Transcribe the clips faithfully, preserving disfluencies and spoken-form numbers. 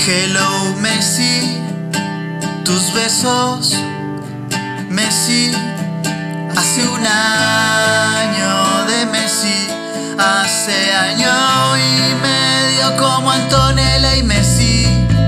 Hello Messi, tus besos, Messi. Hace un año de Messi, hace año y medio como Antonella y Messi.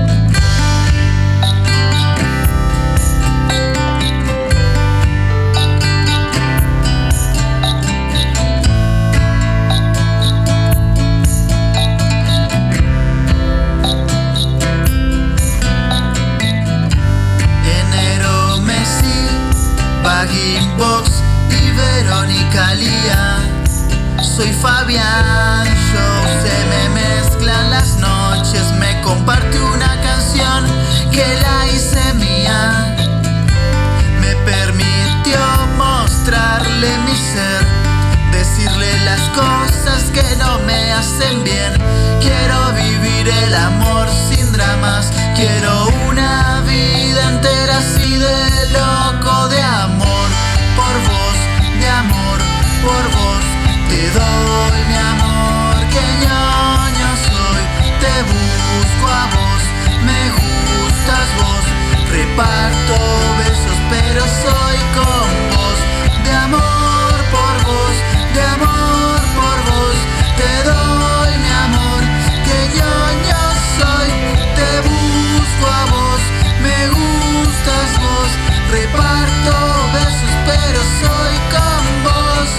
Box y Verónica Lía. Soy Fabián, yo se me mezclan las noches. Me comparte una canción que la hice mía. Me permitió mostrarle mi ser, decirle las cosas que no me hacen bien. Quiero vivir el amor sin dramas. Quiero una vida entera así de loco de amor. Por vos, de amor, por vos te doy mi amor, que ñoño soy, te busco a vos, me gustas vos, reparto besos pero soy con vos, de amor por vos, de amor por vos, te doy mi amor, que ñoño soy, te busco a vos, me gustas vos, reparto besos pero soy con vos.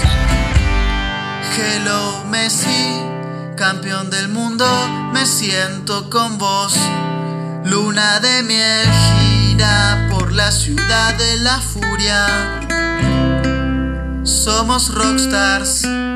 Hello Messi, campeón del mundo, me siento con vos. Luna de miel gira por la ciudad de la furia. Somos rockstars.